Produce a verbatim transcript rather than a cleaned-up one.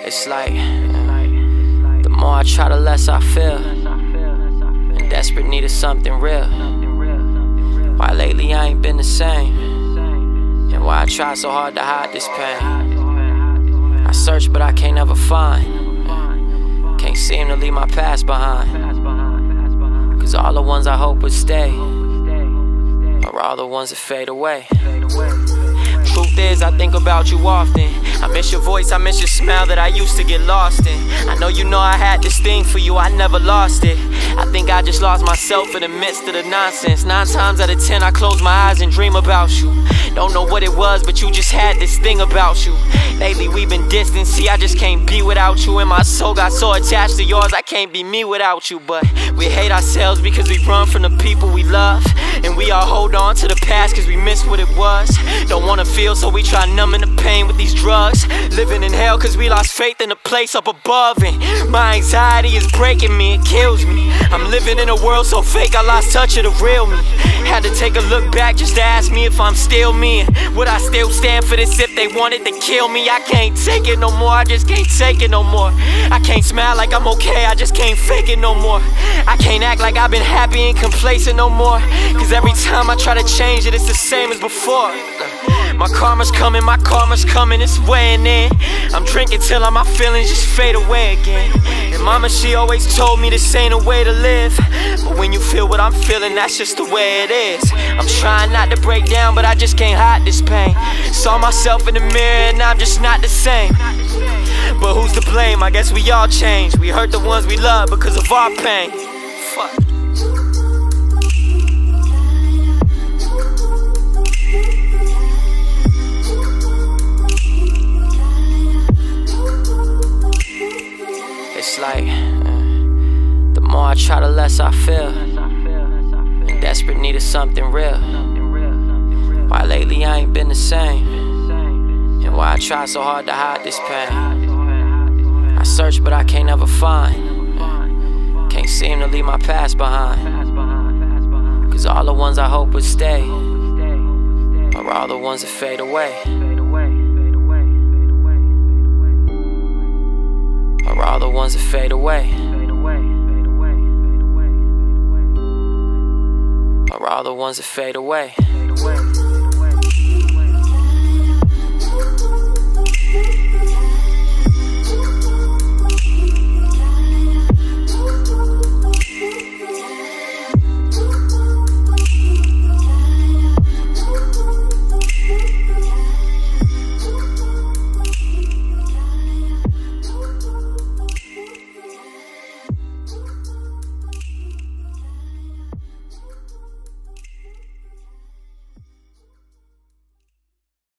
It's like, the more I try, the less I feel. In desperate need of something real. Why lately I ain't been the same, and why I try so hard to hide this pain. I search but I can't ever find, can't seem to leave my past behind. Cause all the ones I hope would stay are all the ones that fade away. Truth is, I think about you often. I miss your voice, I miss your smile that I used to get lost in. I know you know I had this thing for you, I never lost it. I think I just lost myself in the midst of the nonsense. Nine times out of ten I close my eyes and dream about you. Don't know what it was, but you just had this thing about you. Lately we've been distant, see I just can't be without you. And my soul got so attached to yours, I can't be me without you. But we hate ourselves because we run from the people we love, and we all hold on to the past cause we miss what it was. Don't wanna feel, so we try numbing the pain with these drugs. Living in hell cause we lost faith in the place up above. And my anxiety is breaking me, it kills me. I'm living in a world so fake I lost touch of the real me. Had to take a look back just to ask me if I'm still me, and would I still stand for this if they wanted to kill me. I can't take it no more, I just can't take it no more. I can't smile like I'm okay, I just can't fake it no more. I can't act like I've been happy and complacent no more. Cause every time I try to change it, it's the same as before. My karma's coming, my karma's coming, it's weighing in. I'm drinking till all my feelings just fade away again. And mama, she always told me this ain't a way to live, but when you feel what I'm feeling, that's just the way it is. I'm trying not to break down, but I just can't hide this pain. Saw myself in the mirror and I'm just not the same. But who's to blame? I guess we all change. We hurt the ones we love because of our pain. Fuck. It's like, uh, the more I try, the less I feel. In desperate need of something real. Why lately I ain't been the same, and why I try so hard to hide this pain. I search but I can't ever find, can't seem to leave my past behind. Cause all the ones I hope would stay are all the ones that fade away. Are all the ones that fade away. Are all the ones that fade away.